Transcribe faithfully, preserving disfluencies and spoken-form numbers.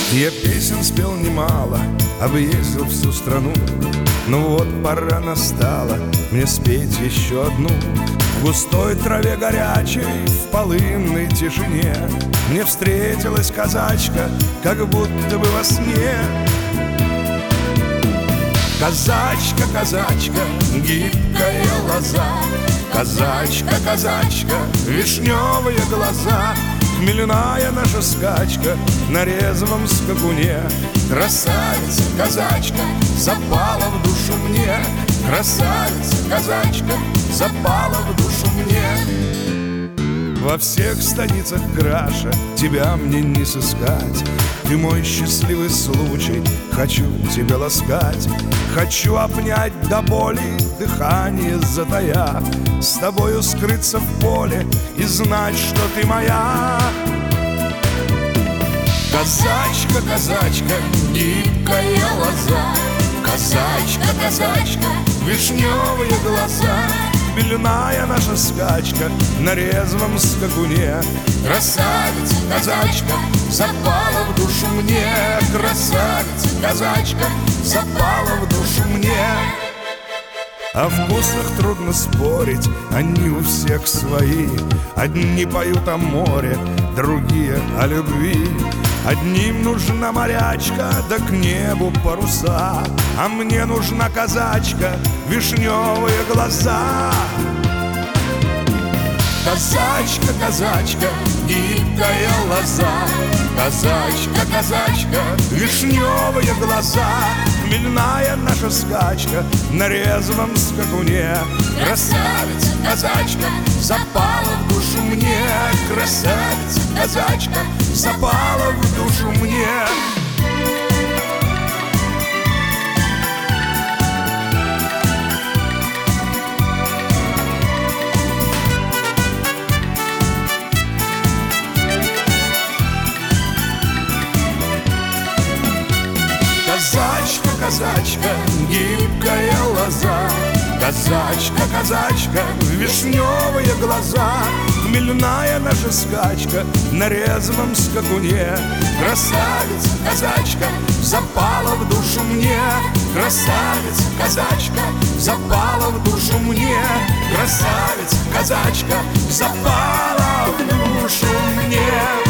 Я песен спел немало, объездил всю страну. Ну вот пора настала мне спеть еще одну. В густой траве горячей, в полынной тишине мне встретилась казачка, как будто бы во сне. Казачка, казачка, гибкая лоза, казачка, казачка, вишневые глаза, хмельная наша скачка на резвом скакуне. Красавица, казачка, запала в душу мне. Красавица, казачка, запала в душу мне. Во всех станицах краша тебя мне не сыскать. Ты мой счастливый случай, хочу тебя ласкать. Хочу обнять до боли, дыхание затая, с тобою скрыться в поле и знать, что ты моя. Казачка, казачка, гибкая лоза, казачка, казачка, вишневые глаза, хмельная наша скачка на резвом скакуне. Красавица, казачка, запала в душу мне. Красавица, казачка, запала в душу мне. О вкусах трудно спорить, они у всех свои. Одни поют о море, другие о любви. Одним нужна морячка, да к небу паруса, а мне нужна казачка, вишневые глаза. Казачка, казачка, гибкая лоза, казачка, казачка, вишневые глаза, хмельная наша скачка на резвом скакуне. Красавица, казачка, запала в душу мне. Красавица, казачка, запала в душу мне. Казачка, казачка, гибкая лоза, казачка, казачка, вишневые глаза, хмельная наша скачка на резвом скакуне. Красавица, казачка, запала в душу мне. Красавица, казачка, запала в душу мне. Красавица, казачка, запала в душу мне.